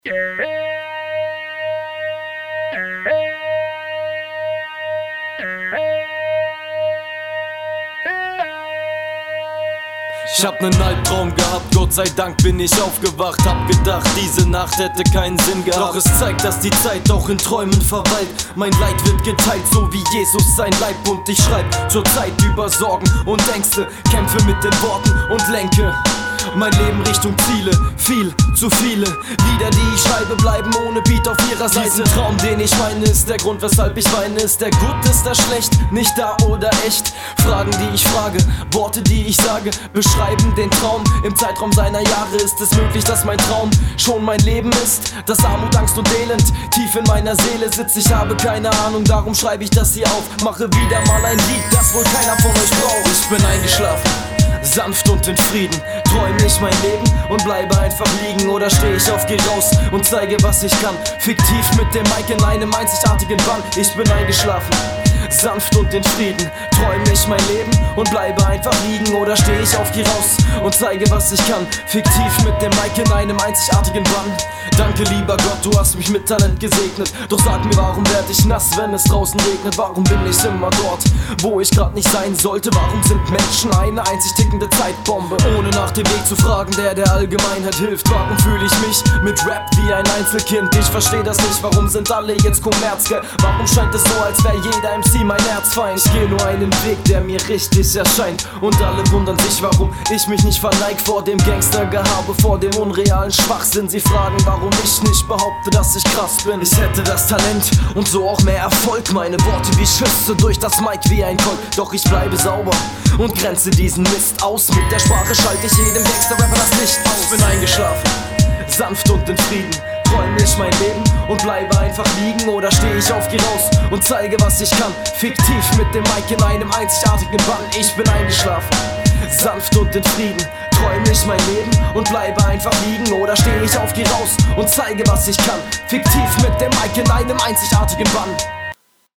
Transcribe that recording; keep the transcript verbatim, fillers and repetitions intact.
Ich hab nen Albtraum gehabt, Gott sei Dank bin ich aufgewacht. Hab gedacht, diese Nacht hätte keinen Sinn gehabt. Doch es zeigt, dass die Zeit auch in Träumen verweilt. Mein Leid wird geteilt, so wie Jesus sein Leib. Und ich schreib zur Zeit über Sorgen und Ängste, kämpfe mit den Worten und lenke mein Leben Richtung Ziele. Viel, zu viele Lieder, die ich schreibe, bleiben ohne Beat auf ihrer Seite. Diesen Traum, den ich meine, ist der Grund, weshalb ich weine. Ist der gut, ist der schlecht, nicht da oder echt? Fragen, die ich frage, Worte, die ich sage, beschreiben den Traum. Im Zeitraum seiner Jahre ist es möglich, dass mein Traum schon mein Leben ist. Dass Armut, Angst und Elend tief in meiner Seele sitzt. Ich habe keine Ahnung, darum schreibe ich das hier auf. Mache wieder mal ein Lied, das wohl keiner von euch braucht. Ich bin eingeschlafen, sanft und in Frieden, träume ich mein Leben und bleibe einfach liegen. Oder steh ich auf, geh raus und zeige, was ich kann. Fiktiv mit dem Mic in einem einzigartigen Bann. Ich bin eingeschlafen, sanft und in Frieden, träume ich mein Leben und bleibe einfach liegen. Oder steh ich auf, geh raus und zeige, was ich kann. Fiktiv mit dem Mic in einem einzigartigen Bann. Danke, lieber Gott, du hast mich mit Talent gesegnet. Doch sag mir, warum werd ich nass, wenn es draußen regnet? Warum bin ich immer dort, wo ich grad nicht sein sollte? Warum sind Menschen eine einzig tickende Zeitbombe? Ohne nach dem Weg zu fragen, der der Allgemeinheit hilft. Warum fühle ich mich mit Rap wie ein Einzelkind? Ich versteh das nicht, warum sind alle jetzt Kommerzgeld? Warum scheint es so, als wär jeder M C mein Erzfeind? Ich geh nur einen Weg, der mir richtig erscheint. Und alle wundern sich, warum ich mich nicht verneig vor dem Gangstergehabe, vor dem unrealen Schwachsinn. Sie fragen, warum ich nicht behaupte, dass ich krass bin. Ich hätte das Talent und so auch mehr Erfolg. Meine Worte wie Schüsse durch das Mic wie ein Colt. Doch ich bleibe sauber und grenze diesen Mist aus. Mit der Sprache schalte ich jedem Gangster-Rapper das Licht aus. Bin eingeschlafen, sanft und in Frieden, träume ich mein Leben und bleibe einfach liegen. Oder steh ich auf, geh raus und zeige, was ich kann. Fiktiv mit dem Mic in einem einzigartigen Bann. Ich bin eingeschlafen, sanft und in Frieden, träume ich mein Leben und bleibe einfach liegen. Oder steh ich auf, geh raus und zeige, was ich kann. Fiktiv mit dem Mic in einem einzigartigen Bann.